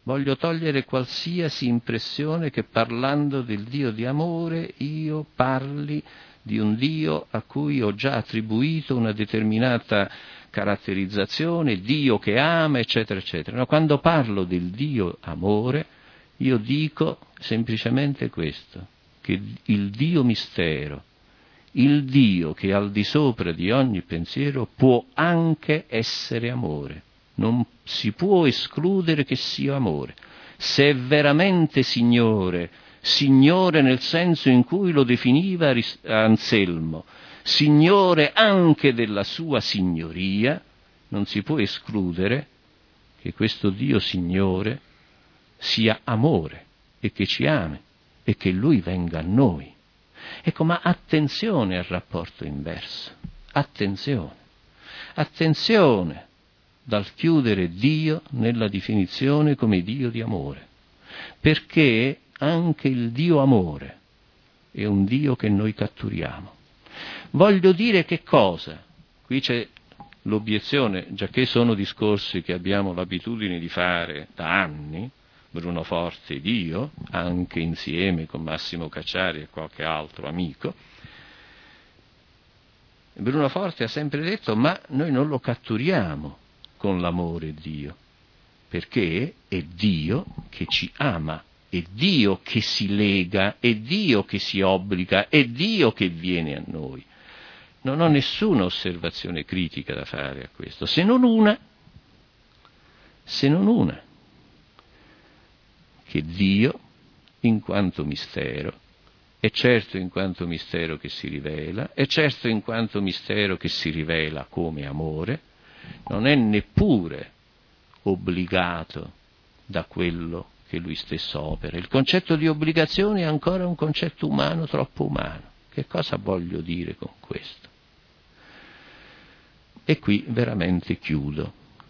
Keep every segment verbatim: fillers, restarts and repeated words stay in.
Voglio togliere qualsiasi impressione che parlando del Dio di amore io parli di un Dio a cui ho già attribuito una determinata caratterizzazione, Dio che ama, eccetera, eccetera. No, quando parlo del Dio amore, io dico semplicemente questo, che il Dio mistero, il Dio che è al di sopra di ogni pensiero, può anche essere amore. Non si può escludere che sia amore. Se è veramente Signore, Signore nel senso in cui lo definiva Anselmo, Signore anche della sua signoria, non si può escludere che questo Dio Signore sia amore e che ci ami e che Lui venga a noi. Ecco, ma attenzione al rapporto inverso, attenzione, attenzione dal chiudere Dio nella definizione come Dio di amore, perché anche il Dio amore è un Dio che noi catturiamo. Voglio dire che cosa? Qui c'è l'obiezione, giacché sono discorsi che abbiamo l'abitudine di fare da anni, Bruno Forte ed io, anche insieme con Massimo Cacciari e qualche altro amico. Bruno Forte ha sempre detto: ma noi non lo catturiamo con l'amore Dio, perché è Dio che ci ama, è Dio che si lega, è Dio che si obbliga, è Dio che viene a noi. Non ho nessuna osservazione critica da fare a questo, se non una, se non una, che Dio, in quanto mistero, è certo in quanto mistero che si rivela, è certo in quanto mistero che si rivela come amore, non è neppure obbligato da quello che lui stesso opera. Il concetto di obbligazione è ancora un concetto umano, troppo umano. Che cosa voglio dire con questo? E qui veramente chiudo.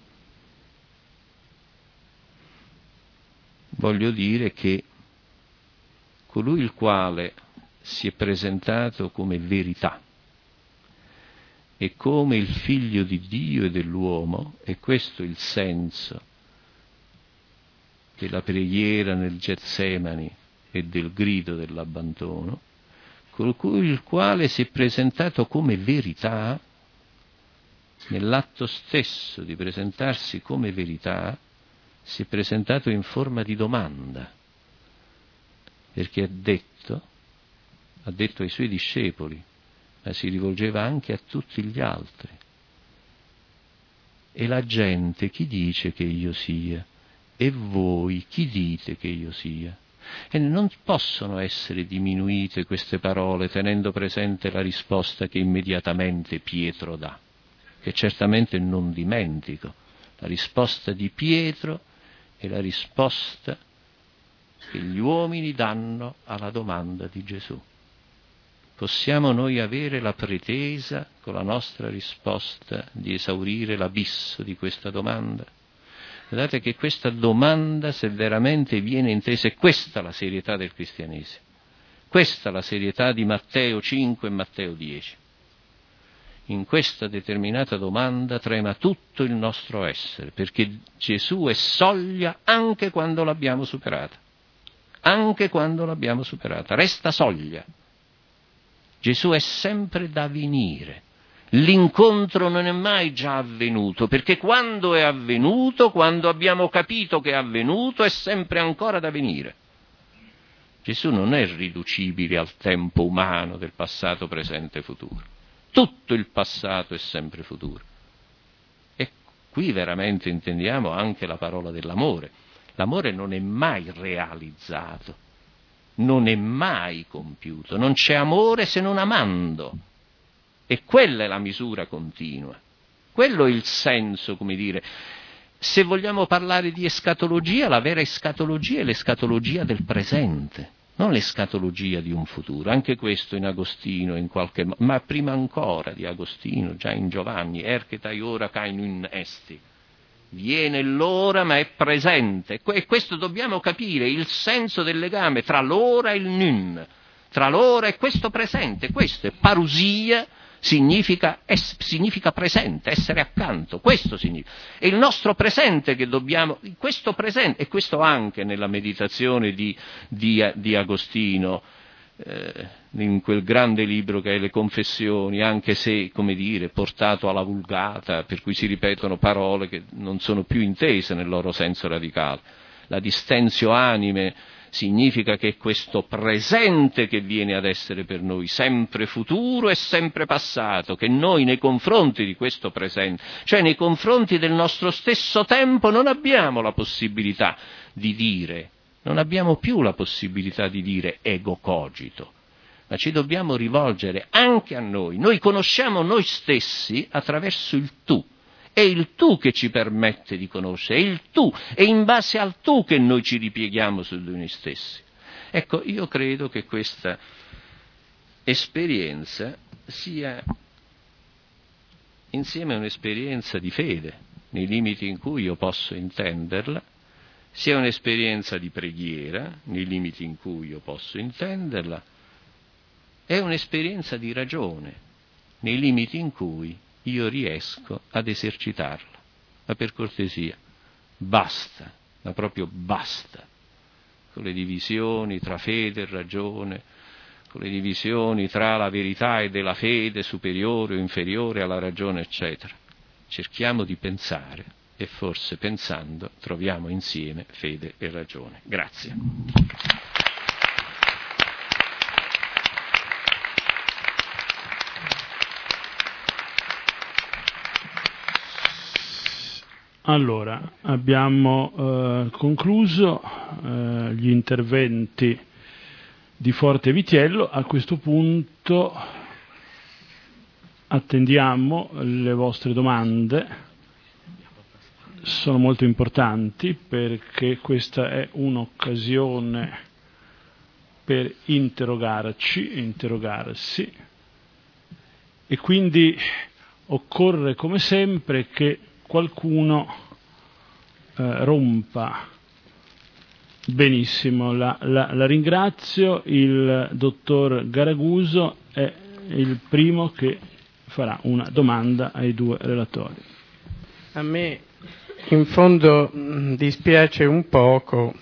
Voglio dire che colui il quale si è presentato come verità e come il figlio di Dio e dell'uomo, e questo è il senso della preghiera nel Getsemani e del grido dell'abbandono, colui il quale si è presentato come verità, nell'atto stesso di presentarsi come verità, si è presentato in forma di domanda, perché ha detto, ha detto ai suoi discepoli, ma si rivolgeva anche a tutti gli altri: e la gente chi dice che io sia? E voi chi dite che io sia? E non possono essere diminuite queste parole tenendo presente la risposta che immediatamente Pietro dà, che certamente non dimentico. La risposta di Pietro è la risposta che gli uomini danno alla domanda di Gesù. Possiamo noi avere la pretesa, con la nostra risposta, di esaurire l'abisso di questa domanda? Guardate che questa domanda, se veramente viene intesa, è questa la serietà del cristianesimo, questa la serietà di Matteo cinque e Matteo dieci. In questa determinata domanda trema tutto il nostro essere, perché Gesù è soglia anche quando l'abbiamo superata, anche quando l'abbiamo superata, resta soglia. Gesù è sempre da venire. L'incontro non è mai già avvenuto, perché quando è avvenuto, quando abbiamo capito che è avvenuto, è sempre ancora da venire. Gesù non è riducibile al tempo umano del passato, presente e futuro. Tutto il passato è sempre futuro. E qui veramente intendiamo anche la parola dell'amore. L'amore non è mai realizzato, non è mai compiuto, non c'è amore se non amando. E quella è la misura continua, quello è il senso, come dire. Se vogliamo parlare di escatologia, la vera escatologia è l'escatologia del presente, non l'escatologia di un futuro. Anche questo in Agostino, in qualche modo, ma prima ancora di Agostino, già in Giovanni, erchetai ora kai nun esti. Viene l'ora ma è presente, e questo dobbiamo capire, il senso del legame tra l'ora e il nun, tra l'ora e questo presente. Questo è parusia, significa, es, significa presente, essere accanto, questo significa. È il nostro presente che dobbiamo, questo presente, e questo anche nella meditazione di, di, di Agostino, eh, in quel grande libro che è Le Confessioni, anche se, come dire, portato alla vulgata, per cui si ripetono parole che non sono più intese nel loro senso radicale. La distensio anime significa che è questo presente che viene ad essere per noi sempre futuro e sempre passato, che noi nei confronti di questo presente, cioè nei confronti del nostro stesso tempo, non abbiamo la possibilità di dire, non abbiamo più la possibilità di dire ego cogito, ma ci dobbiamo rivolgere anche a noi. Noi conosciamo noi stessi attraverso il tu. È il tu che ci permette di conoscere, è il tu, è in base al tu che noi ci ripieghiamo su di noi stessi. Ecco, io credo che questa esperienza sia insieme a un'esperienza di fede, nei limiti in cui io posso intenderla, sia un'esperienza di preghiera, nei limiti in cui io posso intenderla, è un'esperienza di ragione, nei limiti in cui io riesco ad esercitarla. Ma per cortesia, basta, ma proprio basta, con le divisioni tra fede e ragione, con le divisioni tra la verità e della fede superiore o inferiore alla ragione, eccetera. Cerchiamo di pensare e forse pensando troviamo insieme fede e ragione. Grazie. Allora, abbiamo eh, concluso eh, gli interventi di Forte Vitiello. A questo punto attendiamo le vostre domande, sono molto importanti perché questa è un'occasione per interrogarci, interrogarsi, e quindi occorre come sempre che qualcuno eh, rompa. Benissimo, la, la, la ringrazio. Il dottor Garaguso è il primo che farà una domanda ai due relatori. A me in fondo mh, dispiace un poco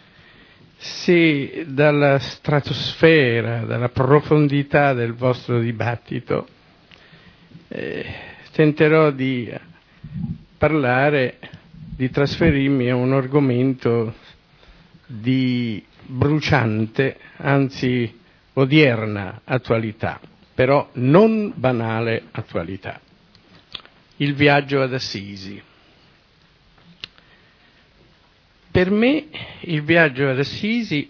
se dalla stratosfera, dalla profondità del vostro dibattito eh, tenterò di parlare, di trasferirmi a un argomento di bruciante, anzi odierna attualità, però non banale attualità. Il viaggio ad Assisi. Per me il viaggio ad Assisi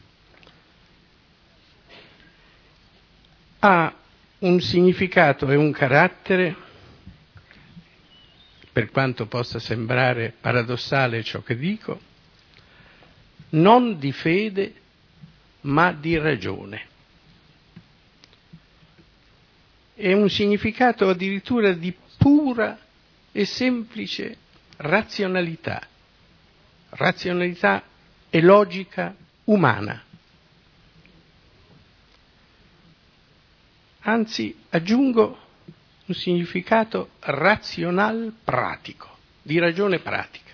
ha un significato e un carattere, per quanto possa sembrare paradossale ciò che dico, non di fede ma di ragione. È un significato addirittura di pura e semplice razionalità, razionalità e logica umana. Anzi, aggiungo un significato razional pratico, di ragione pratica.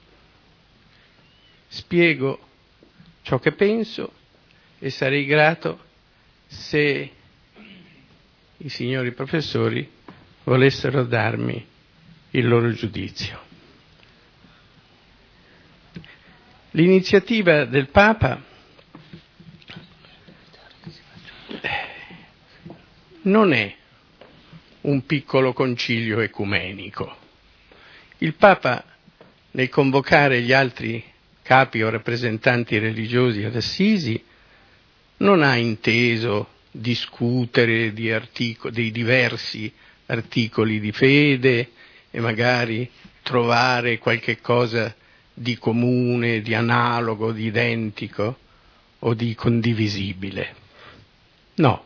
Spiego ciò che penso e sarei grato se i signori professori volessero darmi il loro giudizio. L'iniziativa del Papa non è un piccolo concilio ecumenico. Il Papa, nel convocare gli altri capi o rappresentanti religiosi ad Assisi, non ha inteso discutere di articoli, dei diversi articoli di fede e magari trovare qualche cosa di comune, di analogo, di identico o di condivisibile. No.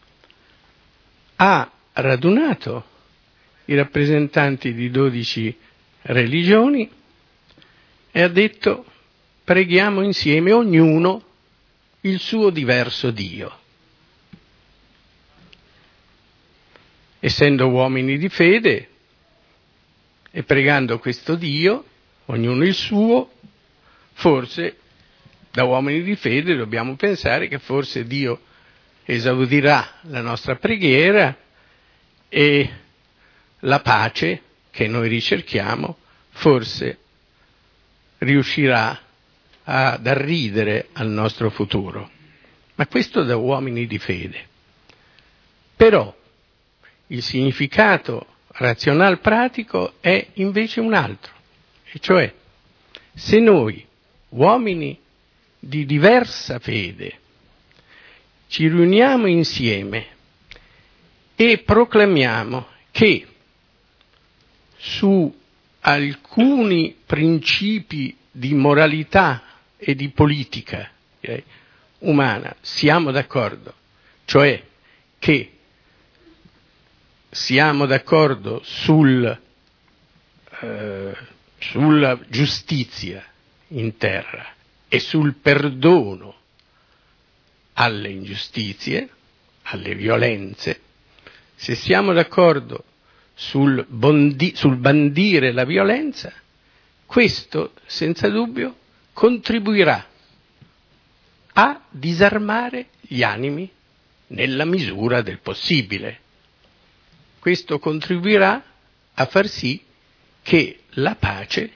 Ha radunato i rappresentanti di dodici religioni e ha detto: preghiamo insieme ognuno il suo diverso Dio. essendo uomini di fede e pregando questo Dio, ognuno il suo, forse da uomini di fede dobbiamo pensare che forse Dio esaudirà la nostra preghiera e la pace che noi ricerchiamo forse riuscirà ad arridere al nostro futuro. Ma questo da uomini di fede. Però il significato razional pratico è invece un altro, e cioè se noi, uomini di diversa fede, ci riuniamo insieme e proclamiamo che su alcuni principi di moralità e di politica eh, umana siamo d'accordo, cioè che siamo d'accordo sul, eh, sulla giustizia in terra e sul perdono alle ingiustizie, alle violenze, se siamo d'accordo sul, bondi, sul bandire la violenza, questo senza dubbio contribuirà a disarmare gli animi nella misura del possibile. Questo contribuirà a far sì che la pace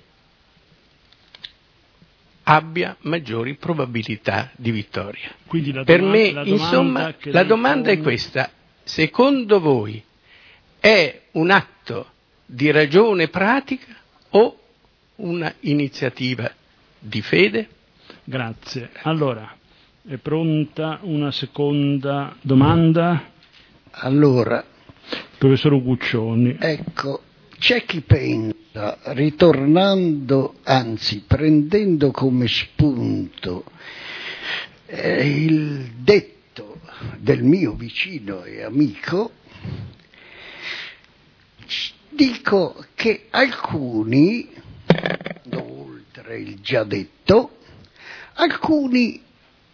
abbia maggiori probabilità di vittoria. Quindi la per domanda, me, la insomma, la domanda pone... è questa: secondo voi è un atto di ragione pratica o una iniziativa di fede? Grazie. Allora, è pronta una seconda domanda? Allora, professor Guccioni. Ecco, c'è chi pensa, ritornando, anzi prendendo come spunto eh, il detto del mio vicino e amico, dico che alcuni, oltre il già detto, alcuni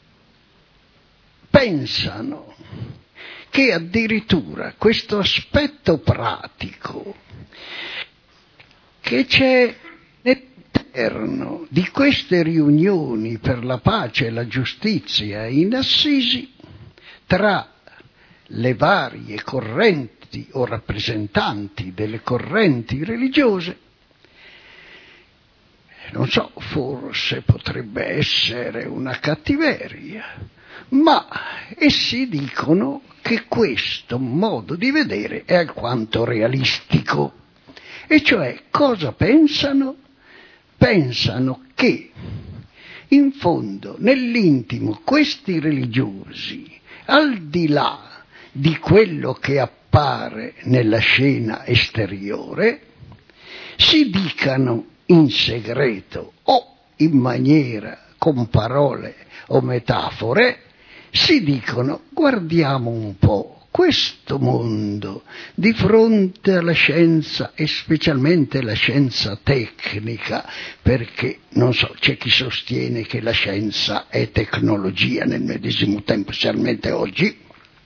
pensano che addirittura questo aspetto pratico che c'è all'interno di queste riunioni per la pace e la giustizia in Assisi tra le varie correnti o rappresentanti delle correnti religiose, non so, forse potrebbe essere una cattiveria, ma essi dicono che questo modo di vedere è alquanto realistico. E cioè, cosa pensano? Pensano che, in fondo, nell'intimo, questi religiosi, al di là di quello che appare nella scena esteriore, si dicano in segreto o in maniera con parole o metafore, si dicono: guardiamo un po' questo mondo di fronte alla scienza e specialmente la scienza tecnica, perché non so, c'è chi sostiene che la scienza è tecnologia nel medesimo tempo, specialmente oggi.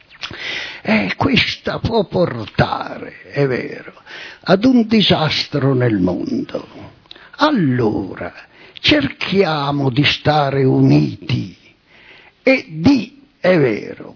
E questa può portare, è vero, ad un disastro nel mondo. Allora cerchiamo di stare uniti e di, è vero,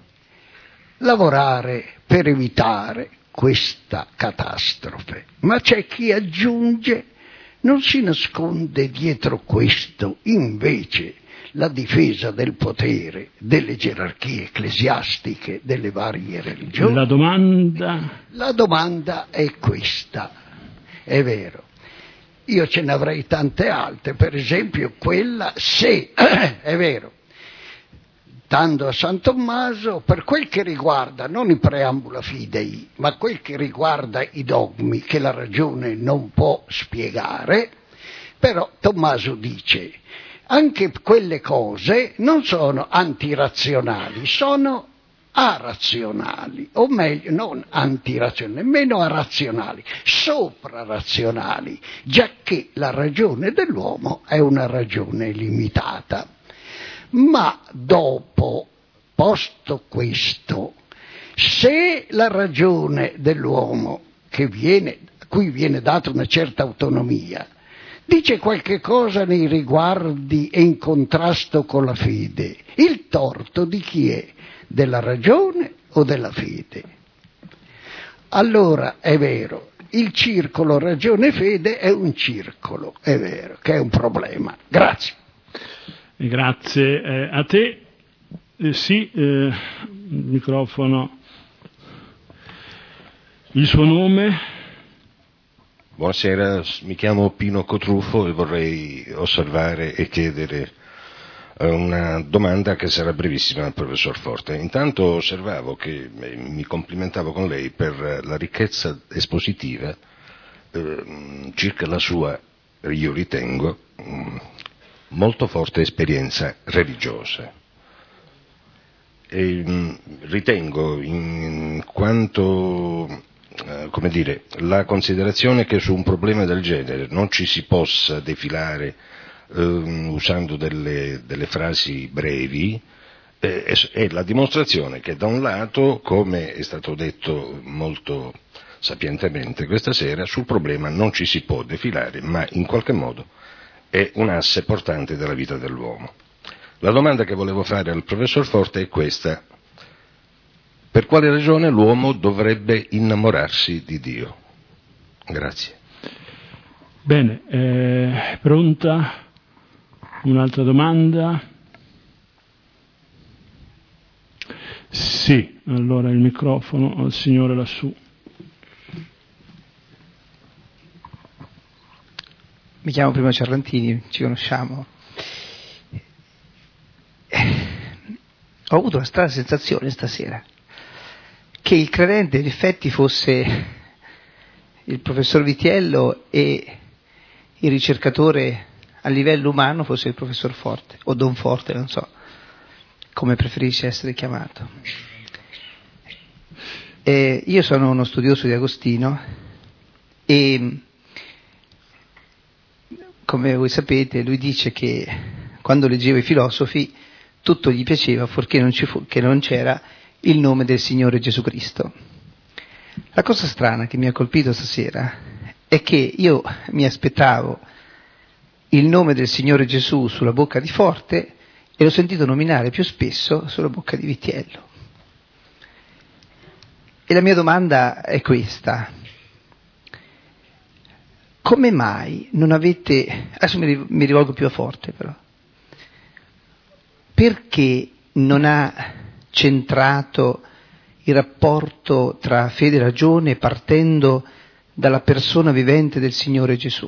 lavorare per evitare questa catastrofe. Ma c'è chi aggiunge: non si nasconde dietro questo invece la difesa del potere, delle gerarchie ecclesiastiche, delle varie religioni? La domanda? La domanda è questa, è vero. Io ce ne avrei tante altre, per esempio quella se, è vero, stando a San Tommaso, per quel che riguarda non il preambula fidei, ma quel che riguarda i dogmi che la ragione non può spiegare, però Tommaso dice: anche quelle cose non sono antirazionali, sono arazionali, o meglio, non antirazionali, nemmeno arazionali, soprarazionali, giacché la ragione dell'uomo è una ragione limitata. Ma dopo, posto questo, Se la ragione dell'uomo, che viene, a cui viene data una certa autonomia, dice qualche cosa nei riguardi e in contrasto con la fede, il torto di chi è? Della ragione o della fede? Allora è vero, il circolo ragione-fede è un circolo, è vero, che è un problema. Grazie. Grazie eh, a te. Eh, sì, eh, il microfono. Il suo nome? Buonasera, mi chiamo Pino Cotruffo e vorrei osservare e chiedere una domanda che sarà brevissima al professor Forte. Intanto osservavo che mi complimentavo con lei per la ricchezza espositiva eh, circa la sua, io ritengo, molto forte esperienza religiosa. E, mh, ritengo in quanto, eh, come dire, la considerazione che su un problema del genere non ci si possa defilare eh, usando delle, delle frasi brevi eh, è, è la dimostrazione che da un lato, come è stato detto molto sapientemente questa sera, sul problema non ci si può defilare, ma in qualche modo è un asse portante della vita dell'uomo. La domanda che volevo fare al professor Forte è questa: per quale ragione l'uomo dovrebbe innamorarsi di Dio? Grazie. Bene, eh, pronta? Un'altra domanda? Sì, allora il microfono al signore lassù. Mi chiamo Primo Cerrantini, ci conosciamo. Ho avuto la strana sensazione stasera che il credente in effetti fosse il professor Vitiello e il ricercatore a livello umano fosse il professor Forte, o Don Forte, non so come preferisce essere chiamato. E io sono uno studioso di Agostino e, come voi sapete, lui dice che quando leggeva i filosofi tutto gli piaceva fuorché non ci fu, che non c'era il nome del Signore Gesù Cristo. La cosa strana che mi ha colpito stasera è che io mi aspettavo il nome del Signore Gesù sulla bocca di Forte e l'ho sentito nominare più spesso sulla bocca di Vitiello. E la mia domanda è questa: come mai non avete, adesso mi rivolgo più a Forte però, perché non ha centrato il rapporto tra fede e ragione partendo dalla persona vivente del Signore Gesù?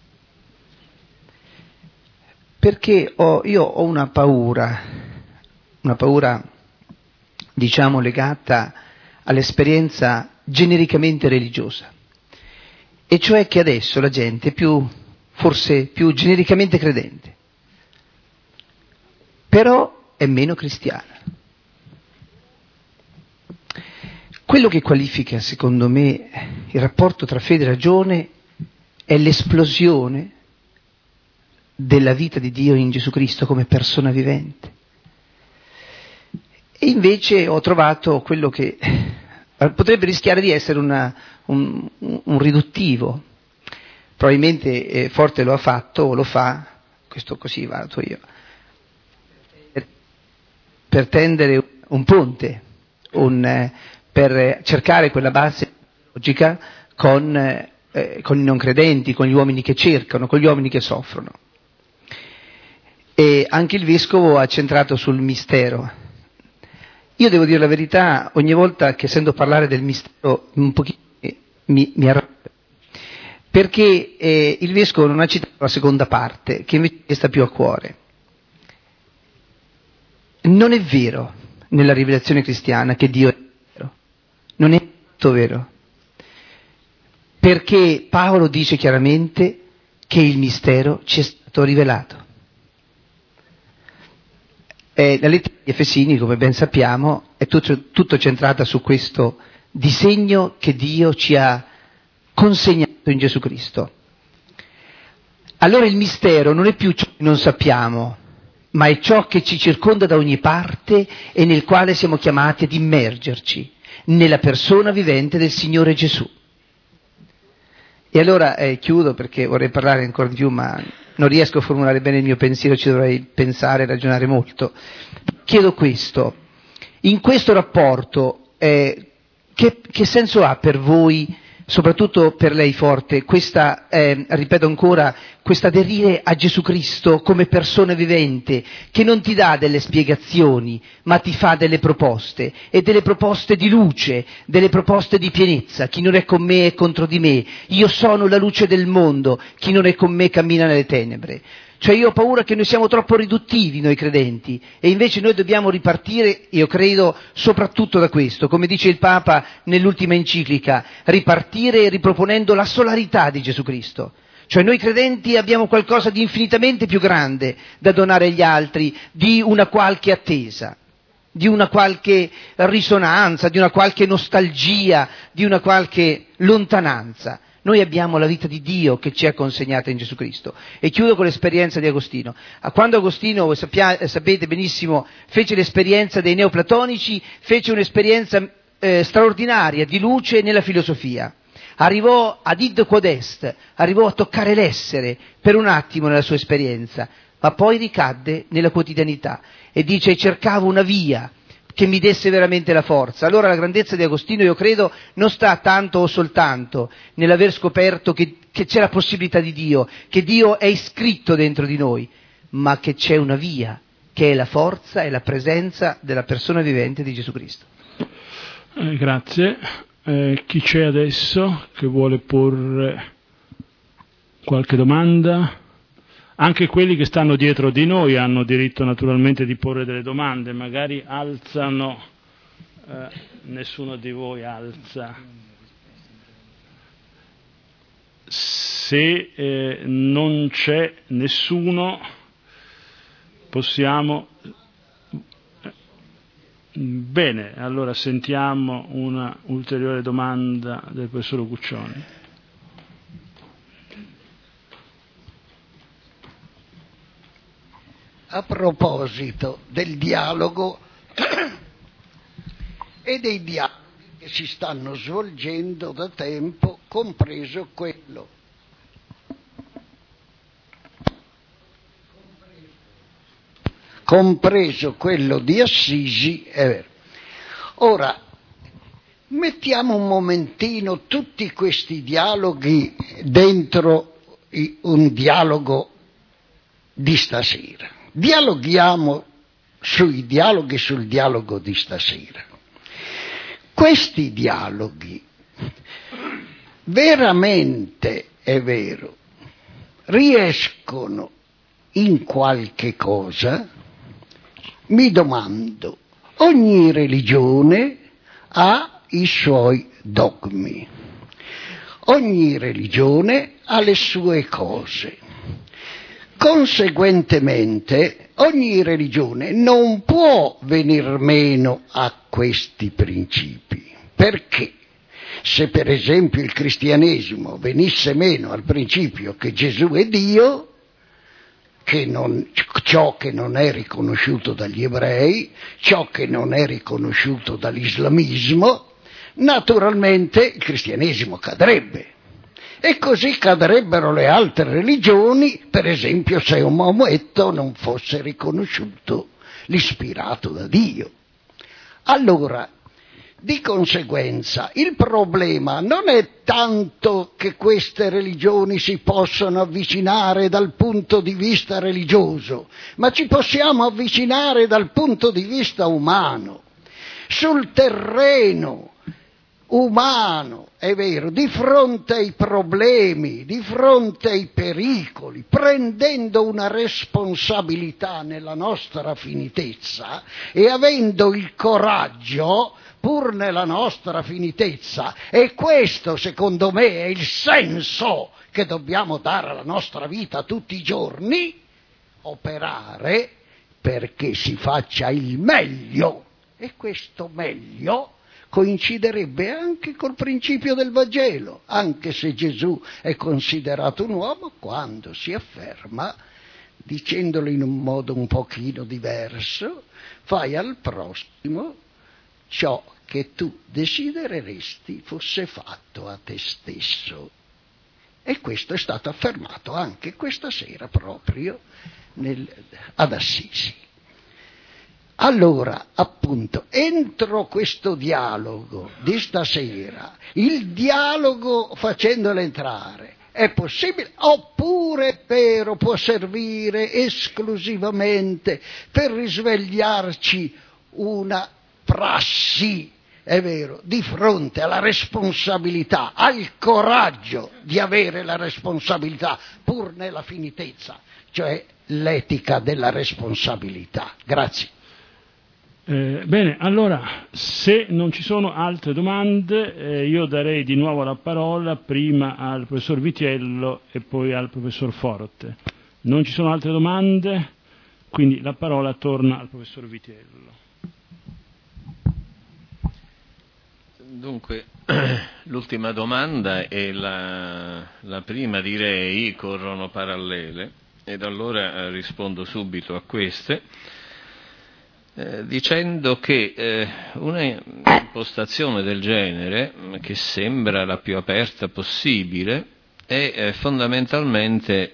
Perché ho, io ho una paura, una paura diciamo legata all'esperienza genericamente religiosa, e cioè che adesso la gente è più, forse più genericamente credente, però è meno cristiana. Quello che qualifica, secondo me, il rapporto tra fede e ragione è l'esplosione della vita di Dio in Gesù Cristo come persona vivente. E invece ho trovato quello che potrebbe rischiare di essere una, un, un riduttivo. Probabilmente eh, Forte lo ha fatto o lo fa, questo così valuto io, per tendere un ponte, un, eh, per cercare quella base logica con, eh, con i non credenti, con gli uomini che cercano, con gli uomini che soffrono. E anche il Vescovo ha centrato sul mistero. Io devo dire la verità, ogni volta che sento parlare del mistero un pochino mi, mi arrabbio, perché eh, il Vescovo non ha citato la seconda parte, che invece sta più a cuore. Non è vero nella rivelazione cristiana che Dio è vero, non è tutto vero, perché Paolo dice chiaramente che il mistero ci è stato rivelato. Eh, la lettera di Efesini, come ben sappiamo, è tutto, tutto centrata su questo disegno che Dio ci ha consegnato in Gesù Cristo. Allora il mistero non è più ciò che non sappiamo, ma è ciò che ci circonda da ogni parte e nel quale siamo chiamati ad immergerci. nella persona vivente del Signore Gesù. E allora eh, chiudo perché vorrei parlare ancora di più, ma non riesco a formulare bene il mio pensiero, ci dovrei pensare e ragionare molto. Chiedo questo: in questo rapporto eh, che, che senso ha per voi, soprattutto per lei Forte, questa, eh, ripeto ancora, questa aderire a Gesù Cristo come persona vivente, che non ti dà delle spiegazioni, ma ti fa delle proposte, e delle proposte di luce, delle proposte di pienezza. Chi non è con me è contro di me, io sono la luce del mondo, chi non è con me cammina nelle tenebre. Cioè io ho paura che noi siamo troppo riduttivi, noi credenti, e invece noi dobbiamo ripartire, io credo, soprattutto da questo, come dice il Papa nell'ultima enciclica, ripartire riproponendo la solarità di Gesù Cristo. Cioè noi credenti abbiamo qualcosa di infinitamente più grande da donare agli altri, di una qualche attesa, di una qualche risonanza, di una qualche nostalgia, di una qualche lontananza. Noi abbiamo la vita di Dio che ci è consegnata in Gesù Cristo. E chiudo con l'esperienza di Agostino. Quando Agostino, voi sappia, sapete benissimo, fece l'esperienza dei neoplatonici, fece un'esperienza eh, straordinaria di luce nella filosofia. Arrivò ad id quod est, arrivò a toccare l'essere per un attimo nella sua esperienza, ma poi ricadde nella quotidianità e dice: cercavo una via che mi desse veramente la forza. Allora la grandezza di Agostino, io credo, non sta tanto o soltanto nell'aver scoperto che, che c'è la possibilità di Dio, che Dio è iscritto dentro di noi, ma che c'è una via, che è la forza e la presenza della persona vivente di Gesù Cristo. Eh, grazie. Eh, chi c'è adesso che vuole porre qualche domanda? Anche quelli che stanno dietro di noi hanno diritto naturalmente di porre delle domande, magari alzano, eh, nessuno di voi alza. Se eh, non c'è nessuno, possiamo... Bene, allora sentiamo una ulteriore domanda del professor Cuccioni. A proposito del dialogo e dei dialoghi che si stanno svolgendo da tempo, compreso quello compreso quello di Assisi, è vero. Ora, mettiamo un momentino tutti questi dialoghi dentro un dialogo di stasera. Dialoghiamo sui dialoghi sul dialogo di stasera. Questi dialoghi veramente, è vero, riescono in qualche cosa? Mi domando, ogni religione ha i suoi dogmi, ogni religione ha le sue cose. Conseguentemente, ogni religione non può venir meno a questi principi. Perché? Se per esempio il cristianesimo venisse meno al principio che Gesù è Dio, che non, ciò che non è riconosciuto dagli ebrei, ciò che non è riconosciuto dall'islamismo, naturalmente il cristianesimo cadrebbe. E così cadrebbero le altre religioni, per esempio se un Maometto non fosse riconosciuto l'ispirato da Dio. Allora, di conseguenza, il problema non è tanto che queste religioni si possono avvicinare dal punto di vista religioso, ma ci possiamo avvicinare dal punto di vista umano. Sul terreno umano, è vero, di fronte ai problemi, di fronte ai pericoli, prendendo una responsabilità nella nostra finitezza e avendo il coraggio, pur nella nostra finitezza, e questo secondo me è il senso che dobbiamo dare alla nostra vita tutti i giorni, operare perché si faccia il meglio, e questo meglio coinciderebbe anche col principio del Vangelo, anche se Gesù è considerato un uomo, quando si afferma, dicendolo in un modo un pochino diverso, fai al prossimo ciò che tu desidereresti fosse fatto a te stesso. E questo è stato affermato anche questa sera proprio nel, ad Assisi. Allora, appunto, entro questo dialogo di stasera, il dialogo facendolo entrare, è possibile? Oppure è vero, può servire esclusivamente per risvegliarci una prassi, è vero, di fronte alla responsabilità, al coraggio di avere la responsabilità, pur nella finitezza, cioè l'etica della responsabilità. Grazie. Eh, bene, allora, se non ci sono altre domande, eh, io darei di nuovo la parola prima al professor Vitiello e poi al professor Forte. Non ci sono altre domande, quindi la parola torna al professor Vitiello. Dunque, l'ultima domanda e la, la prima, direi, corrono parallele, ed allora eh, rispondo subito a queste. Eh, dicendo che eh, una impostazione del genere, che sembra la più aperta possibile, è eh, fondamentalmente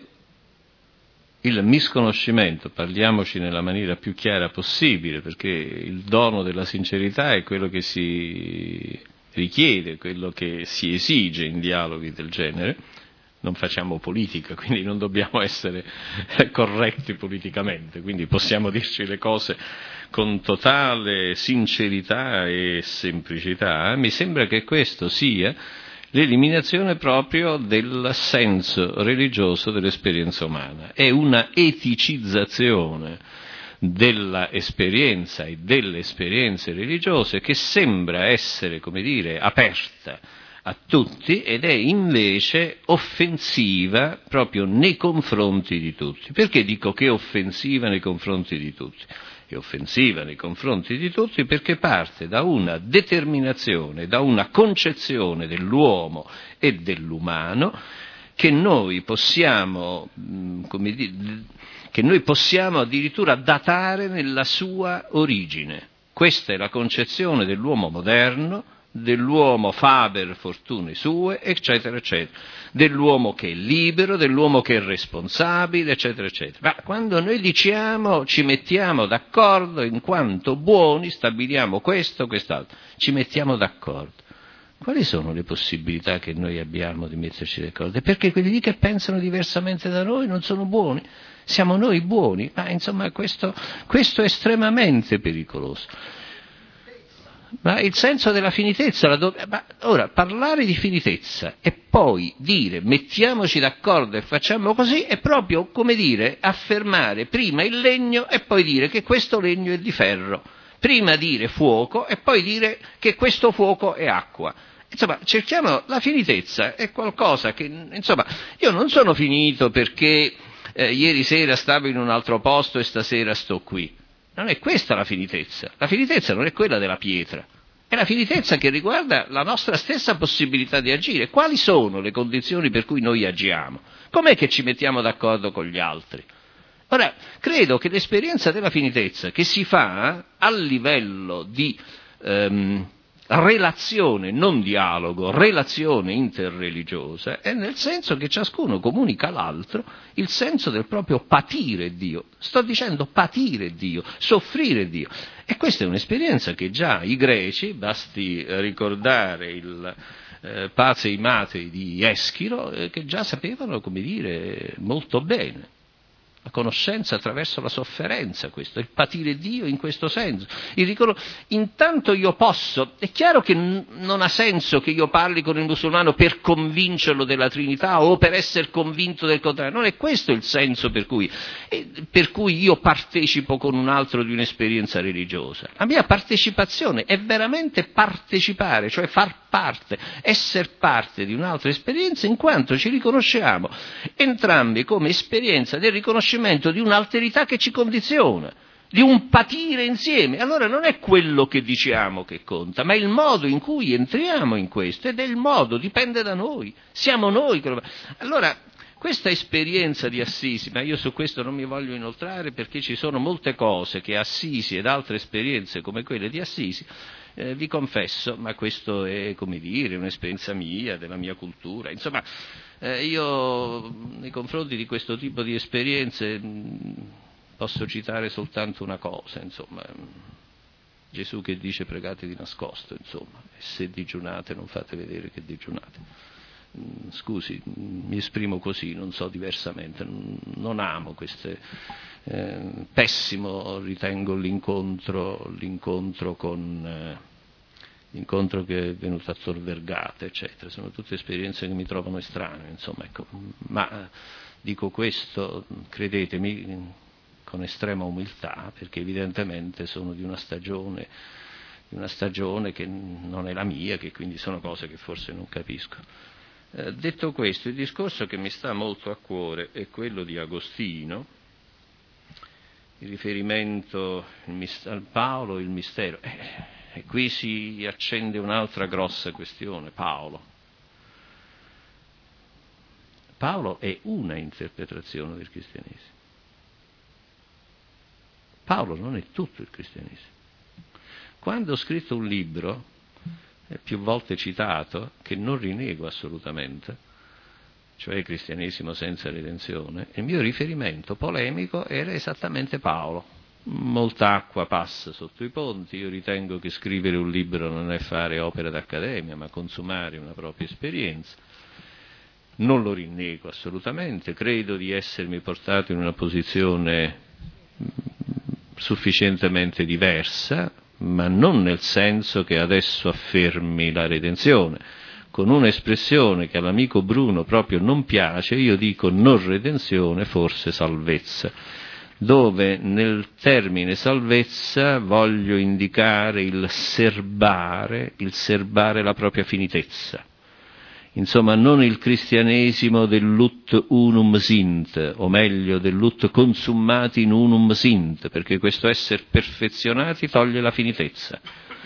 il misconoscimento, parliamoci nella maniera più chiara possibile, perché il dono della sincerità è quello che si richiede, quello che si esige in dialoghi del genere. Non facciamo politica, quindi non dobbiamo essere corretti politicamente, quindi possiamo dirci le cose con totale sincerità e semplicità. Mi sembra che questo sia l'eliminazione proprio del senso religioso dell'esperienza umana. È una eticizzazione della esperienza e delle esperienze religiose che sembra essere, come dire, aperta a tutti ed è invece offensiva proprio nei confronti di tutti. Perché dico che è offensiva nei confronti di tutti? È offensiva nei confronti di tutti perché parte da una determinazione, da una concezione dell'uomo e dell'umano che noi possiamo, come dire, che noi possiamo addirittura datare nella sua origine. Questa è la concezione dell'uomo moderno, dell'uomo faber fortune sue, eccetera, eccetera, dell'uomo che è libero, dell'uomo che è responsabile, eccetera, eccetera. Ma quando noi diciamo, ci mettiamo d'accordo in quanto buoni, stabiliamo questo, quest'altro, ci mettiamo d'accordo. Quali sono le possibilità che noi abbiamo di metterci d'accordo? Perché quelli lì che pensano diversamente da noi non sono buoni, siamo noi buoni, ma insomma questo, questo è estremamente pericoloso. Ma il senso della finitezza, la do... ma ora parlare di finitezza e poi dire mettiamoci d'accordo e facciamo così è proprio come dire affermare prima il legno e poi dire che questo legno è di ferro, prima dire fuoco e poi dire che questo fuoco è acqua. Insomma, cerchiamo la finitezza, è qualcosa che, insomma, io non sono finito perché eh, ieri sera stavo in un altro posto e stasera sto qui. Non è questa la finitezza. La finitezza non è quella della pietra. È la finitezza che riguarda la nostra stessa possibilità di agire. Quali sono le condizioni per cui noi agiamo? Com'è che ci mettiamo d'accordo con gli altri? Ora, credo che l'esperienza della finitezza che si fa a livello di ehm, relazione, non dialogo, relazione interreligiosa, è nel senso che ciascuno comunica all'altro il senso del proprio patire Dio. Sto dicendo patire Dio, soffrire Dio. E questa è un'esperienza che già i greci, basti ricordare il eh, Pazei Matei di Eschilo, eh, che già sapevano, come dire, molto bene. La conoscenza attraverso la sofferenza, questo, il patire Dio in questo senso. Il ricor- Intanto io posso, è chiaro che n- non ha senso che io parli con il musulmano per convincerlo della Trinità o per essere convinto del contrario, non è questo il senso per cui, eh, per cui io partecipo con un altro di un'esperienza religiosa. La mia partecipazione è veramente partecipare, cioè far parte, essere parte di un'altra esperienza in quanto ci riconosciamo entrambi come esperienza del riconoscimento di un'alterità che ci condiziona, di un patire insieme. Allora non è quello che diciamo che conta, ma il modo in cui entriamo in questo, ed è il modo, dipende da noi, siamo noi che lo... Allora questa esperienza di Assisi, ma io su questo non mi voglio inoltrare perché ci sono molte cose che Assisi ed altre esperienze come quelle di Assisi Eh, vi confesso, ma questo è, come dire, un'esperienza mia, della mia cultura, insomma, eh, io nei confronti di questo tipo di esperienze mh, posso citare soltanto una cosa, insomma, Gesù che dice pregate di nascosto, insomma, e se digiunate non fate vedere che digiunate. Scusi, mi esprimo così, non so diversamente, non amo queste, eh, pessimo ritengo l'incontro, l'incontro con, eh, l'incontro che è venuto a Tor Vergata, eccetera, sono tutte esperienze che mi trovano estranee, insomma, ecco, ma dico questo, credetemi, con estrema umiltà, perché evidentemente sono di una stagione, di una stagione che non è la mia, che quindi sono cose che forse non capisco. Eh, detto questo, il discorso che mi sta molto a cuore è quello di Agostino, il riferimento al Paolo, il mistero, eh, e qui si accende un'altra grossa questione, Paolo. Paolo è una interpretazione del cristianesimo. Paolo non è tutto il cristianesimo. Quando ho scritto un libro, più volte citato, che non rinego assolutamente, cioè il cristianesimo senza redenzione, il mio riferimento polemico era esattamente Paolo. Molta acqua passa sotto i ponti, io ritengo che scrivere un libro non è fare opera d'accademia, ma consumare una propria esperienza. Non lo rinnego assolutamente, credo di essermi portato in una posizione sufficientemente diversa, ma non nel senso che adesso affermi la redenzione. Con un'espressione che all'amico Bruno proprio non piace, io dico non redenzione, forse salvezza, dove nel termine salvezza voglio indicare il serbare, il serbare la propria finitezza. Insomma, non il cristianesimo dell'ut unum sint, o meglio, dell'ut consummati in unum sint, perché questo essere perfezionati toglie la finitezza.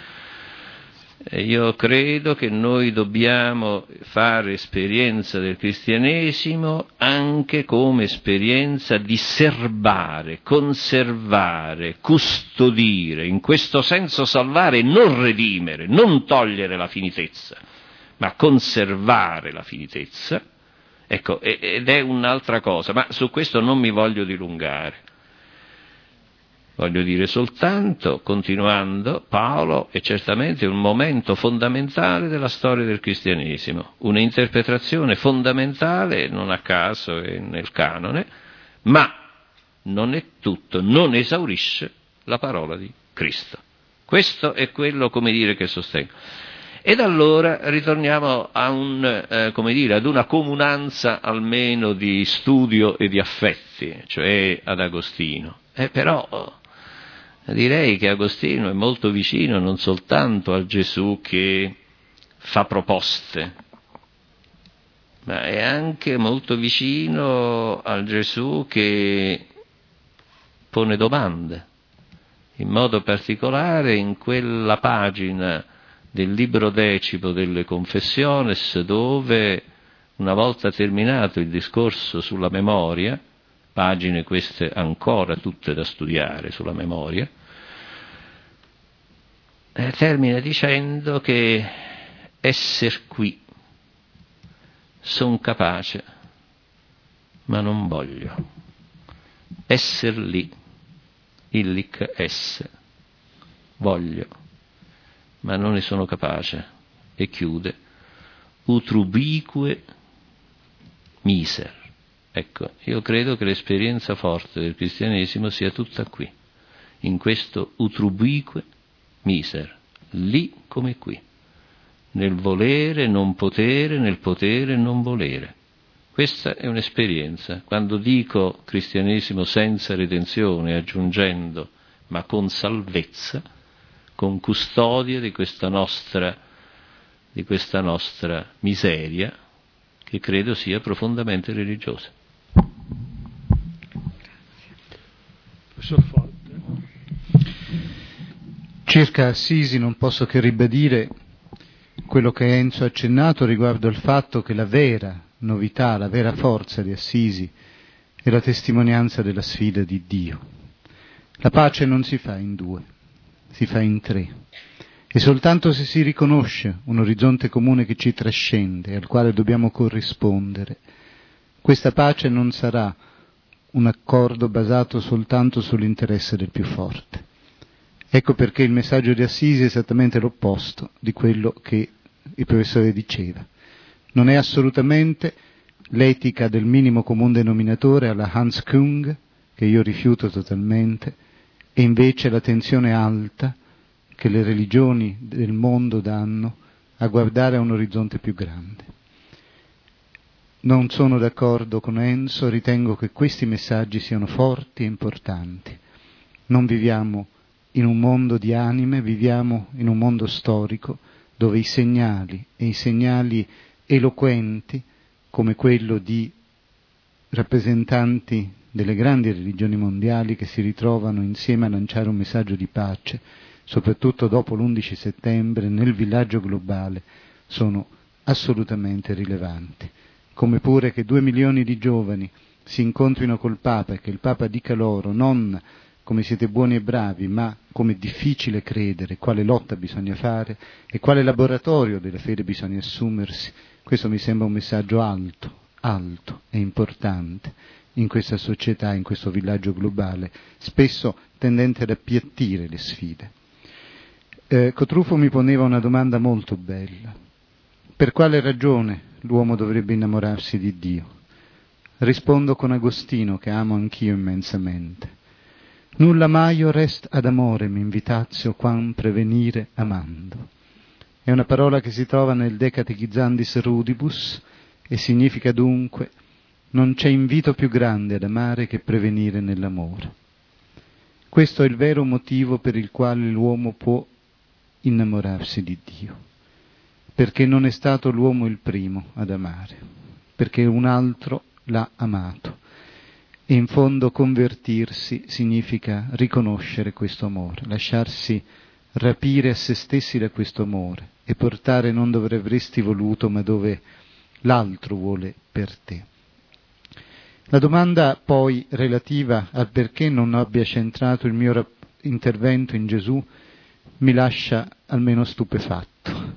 E io credo che noi dobbiamo fare esperienza del cristianesimo anche come esperienza di serbare, conservare, custodire, in questo senso salvare e non redimere, non togliere la finitezza, ma conservare la finitezza, ecco, ed è un'altra cosa, ma su questo non mi voglio dilungare. Voglio dire soltanto, continuando, Paolo è certamente un momento fondamentale della storia del cristianesimo, un'interpretazione fondamentale, non a caso è nel canone, ma non è tutto, non esaurisce la parola di Cristo. Questo è quello, come dire, che sostengo. Ed allora ritorniamo a un, eh, come dire, ad una comunanza almeno di studio e di affetti, cioè ad Agostino. Eh, però direi che Agostino è molto vicino non soltanto al Gesù che fa proposte, ma è anche molto vicino al Gesù che pone domande, in modo particolare in quella pagina del libro decimo delle Confessiones, dove, una volta terminato il discorso sulla memoria, pagine queste ancora tutte da studiare sulla memoria, eh, termina dicendo che esser qui son capace, ma non voglio. Esser lì, illic esse, voglio, ma non ne sono capace. E chiude, utrubique miser. Ecco, io credo che l'esperienza forte del cristianesimo sia tutta qui, in questo utrubique miser, lì come qui, nel volere non potere, nel potere non volere. Questa è un'esperienza. Quando dico cristianesimo senza redenzione, aggiungendo ma con salvezza, con custodia di questa nostra, di questa nostra miseria, che credo sia profondamente religiosa. Professor Forte. Circa Assisi non posso che ribadire quello che Enzo ha accennato riguardo al fatto che la vera novità, la vera forza di Assisi è la testimonianza della sfida di Dio. La pace non si fa in due, si fa in tre. E soltanto se si riconosce un orizzonte comune che ci trascende, al quale dobbiamo corrispondere, questa pace non sarà un accordo basato soltanto sull'interesse del più forte. Ecco perché il messaggio di Assisi è esattamente l'opposto di quello che il professore diceva. Non è assolutamente l'etica del minimo comune denominatore alla Hans Küng, che io rifiuto totalmente, e invece la tensione alta che le religioni del mondo danno a guardare a un orizzonte più grande. Non sono d'accordo con Enzo, ritengo che questi messaggi siano forti e importanti. Non viviamo in un mondo di anime, viviamo in un mondo storico dove i segnali, e i segnali eloquenti, come quello di rappresentanti delle grandi religioni mondiali che si ritrovano insieme a lanciare un messaggio di pace, soprattutto dopo l'undici settembre, nel villaggio globale, sono assolutamente rilevanti. Come pure che due milioni di giovani si incontrino col Papa e che il Papa dica loro non come siete buoni e bravi, ma come è difficile credere, quale lotta bisogna fare e quale laboratorio della fede bisogna assumersi. Questo mi sembra un messaggio alto, alto e importante in questa società, in questo villaggio globale, spesso tendente ad appiattire le sfide. Eh, Cotrufo mi poneva una domanda molto bella. Per quale ragione l'uomo dovrebbe innamorarsi di Dio? Rispondo con Agostino, che amo anch'io immensamente. Nulla maio rest ad amorem invitatio quam prevenire amando. È una parola che si trova nel De Catechizandis Rudibus e significa dunque non c'è invito più grande ad amare che prevenire nell'amore. Questo è il vero motivo per il quale l'uomo può innamorarsi di Dio, perché non è stato l'uomo il primo ad amare, perché un altro l'ha amato. E in fondo convertirsi significa riconoscere questo amore, lasciarsi rapire a se stessi da questo amore e portare non dove avresti voluto, ma dove l'altro vuole per te. La domanda poi relativa al perché non abbia centrato il mio rap- intervento in Gesù mi lascia almeno stupefatto.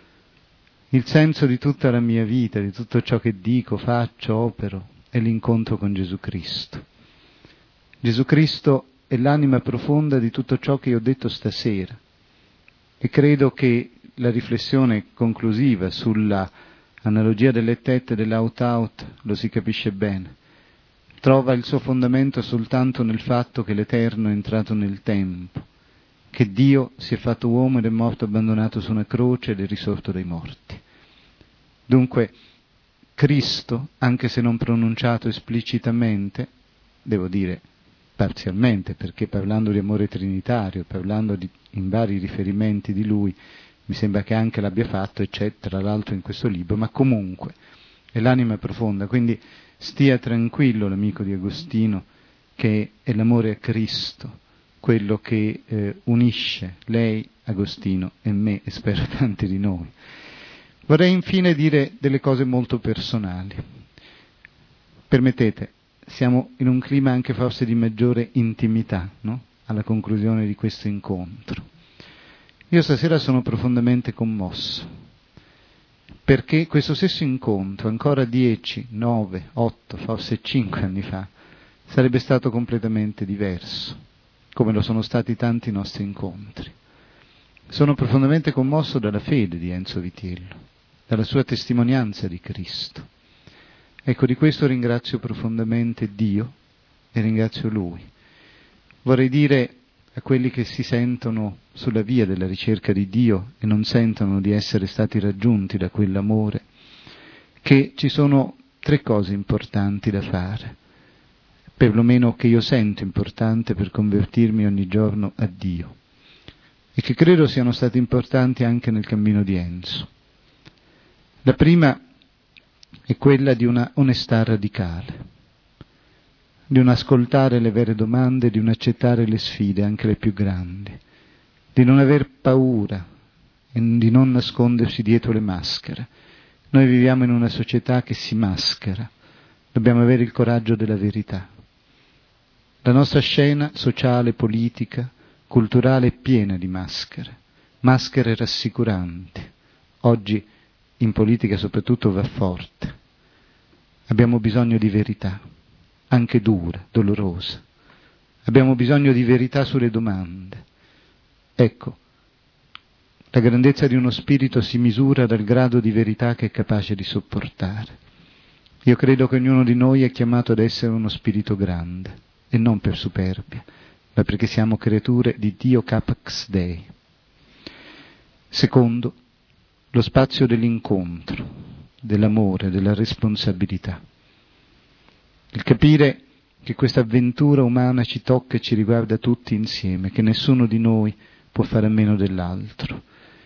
Il senso di tutta la mia vita, di tutto ciò che dico, faccio, opero, è l'incontro con Gesù Cristo. Gesù Cristo è l'anima profonda di tutto ciò che io ho detto stasera e credo che la riflessione conclusiva sulla analogia dell'et-et e dell'aut-aut lo si capisce bene. Trova il suo fondamento soltanto nel fatto che l'Eterno è entrato nel tempo, che Dio si è fatto uomo ed è morto abbandonato su una croce ed è risorto dai morti. Dunque, Cristo, anche se non pronunciato esplicitamente, devo dire parzialmente, perché parlando di amore trinitario, parlando di, in vari riferimenti di Lui, mi sembra che anche l'abbia fatto, e c'è tra l'altro in questo libro, ma comunque è l'anima profonda, quindi stia tranquillo l'amico di Agostino, che è l'amore a Cristo, quello che eh, unisce lei, Agostino, e me, e spero tanti di noi. Vorrei infine dire delle cose molto personali. Permettete, siamo in un clima anche forse di maggiore intimità, no? Alla conclusione di questo incontro. Io stasera sono profondamente commosso, perché questo stesso incontro, ancora dieci, nove, otto, forse cinque anni fa, sarebbe stato completamente diverso, come lo sono stati tanti nostri incontri. Sono profondamente commosso dalla fede di Enzo Vitiello, dalla sua testimonianza di Cristo. Ecco, di questo ringrazio profondamente Dio e ringrazio Lui. Vorrei dire a quelli che si sentono sulla via della ricerca di Dio e non sentono di essere stati raggiunti da quell'amore, che ci sono tre cose importanti da fare, perlomeno che io sento importante per convertirmi ogni giorno a Dio, e che credo siano stati importanti anche nel cammino di Enzo. La prima è quella di una onestà radicale, di un ascoltare le vere domande, di un accettare le sfide, anche le più grandi, di non aver paura e di non nascondersi dietro le maschere. Noi viviamo in una società che si maschera, dobbiamo avere il coraggio della verità. La nostra scena sociale, politica, culturale è piena di maschere. maschere rassicuranti. Oggi in politica soprattutto va forte. Abbiamo bisogno di verità, anche dura, dolorosa. Abbiamo bisogno di verità sulle domande. Ecco, la grandezza di uno spirito si misura dal grado di verità che è capace di sopportare. Io credo che ognuno di noi è chiamato ad essere uno spirito grande, e non per superbia, ma perché siamo creature di Dio Capax Dei. Secondo, lo spazio dell'incontro, dell'amore, della responsabilità. Il capire che questa avventura umana ci tocca e ci riguarda tutti insieme, che nessuno di noi può fare a meno dell'altro.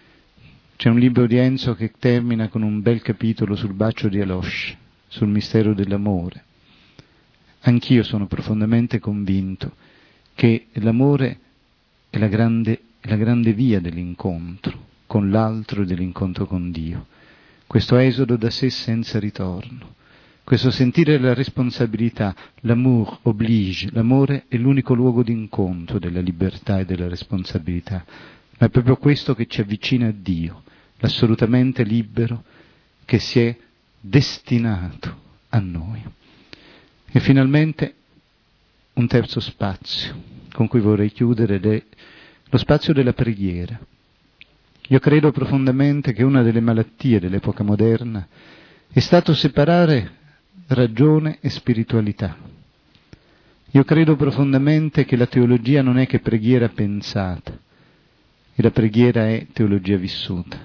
C'è un libro di Enzo che termina con un bel capitolo sul bacio di Alosh, sul mistero dell'amore. Anch'io sono profondamente convinto che l'amore è la grande, è la grande via dell'incontro con l'altro e dell'incontro con Dio. Questo esodo da sé senza ritorno, questo sentire la responsabilità, l'amour oblige, l'amore è l'unico luogo di incontro della libertà e della responsabilità, ma è proprio questo che ci avvicina a Dio, l'assolutamente libero che si è destinato a noi. E finalmente un terzo spazio con cui vorrei chiudere ed è lo spazio della preghiera. Io credo profondamente che una delle malattie dell'epoca moderna è stato separare ragione e spiritualità. Io credo profondamente che la teologia non è che preghiera pensata, e la preghiera è teologia vissuta.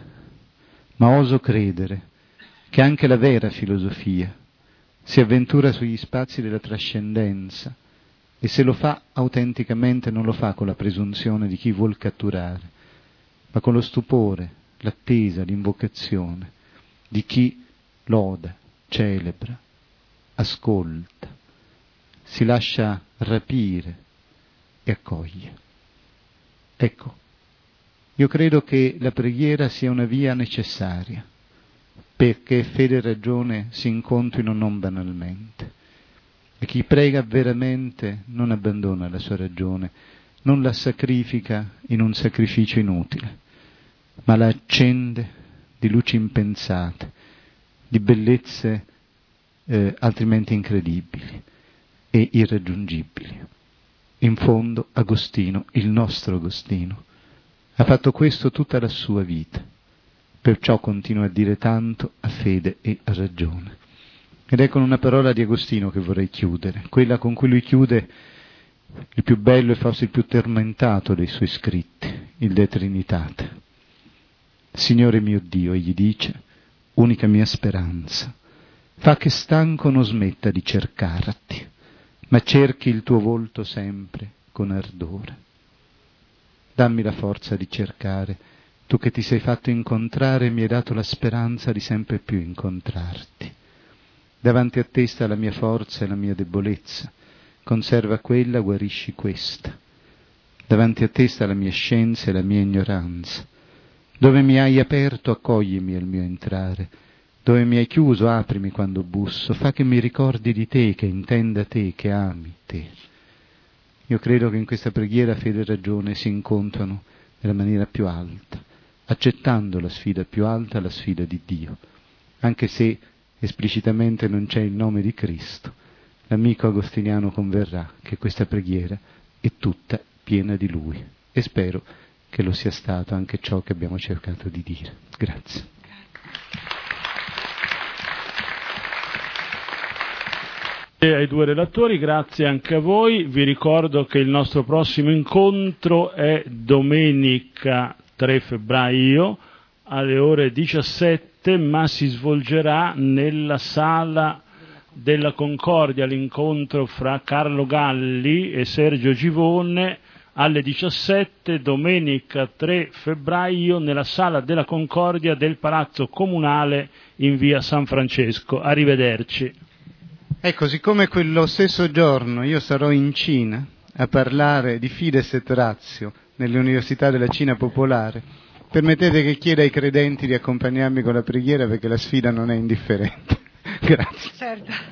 Ma oso credere che anche la vera filosofia si avventura sugli spazi della trascendenza e se lo fa autenticamente non lo fa con la presunzione di chi vuol catturare, ma con lo stupore, l'attesa, l'invocazione di chi loda, celebra, ascolta, si lascia rapire e accoglie. Ecco, io credo che la preghiera sia una via necessaria perché fede e ragione si incontrino non banalmente. E chi prega veramente non abbandona la sua ragione, non la sacrifica in un sacrificio inutile, ma la accende di luci impensate, di bellezze eh, altrimenti incredibili e irraggiungibili. In fondo Agostino, il nostro Agostino, ha fatto questo tutta la sua vita, perciò continua a dire tanto a fede e a ragione. Ed è con una parola di Agostino che vorrei chiudere, quella con cui lui chiude il più bello e forse il più tormentato dei suoi scritti, il De Trinitate. Signore mio Dio, egli dice, unica mia speranza, fa che stanco non smetta di cercarti, ma cerchi il tuo volto sempre con ardore. Dammi la forza di cercare, tu che ti sei fatto incontrare e mi hai dato la speranza di sempre più incontrarti. Davanti a te sta la mia forza e la mia debolezza, conserva quella, guarisci questa. Davanti a te sta la mia scienza e la mia ignoranza. Dove mi hai aperto, accoglimi al mio entrare. Dove mi hai chiuso, aprimi quando busso. Fa che mi ricordi di te, che intenda te, che ami te. Io credo che in questa preghiera fede e ragione si incontrano nella maniera più alta, accettando la sfida più alta, la sfida di Dio, anche se esplicitamente non c'è il nome di Cristo. L'amico agostiniano converrà che questa preghiera è tutta piena di Lui e spero che lo sia stato anche ciò che abbiamo cercato di dire. Grazie. E ai due relatori, grazie anche a voi. Vi ricordo che il nostro prossimo incontro è domenica tre febbraio alle ore diciassette, ma si svolgerà nella sala della Concordia, l'incontro fra Carlo Galli e Sergio Givone alle diciassette, domenica tre febbraio, nella sala della Concordia del Palazzo Comunale in via San Francesco. Arrivederci. Ecco, siccome quello stesso giorno io sarò in Cina a parlare di Fides et Ratio nelle università della Cina popolare, permettete che chieda ai credenti di accompagnarmi con la preghiera perché la sfida non è indifferente. Grazie. Certo.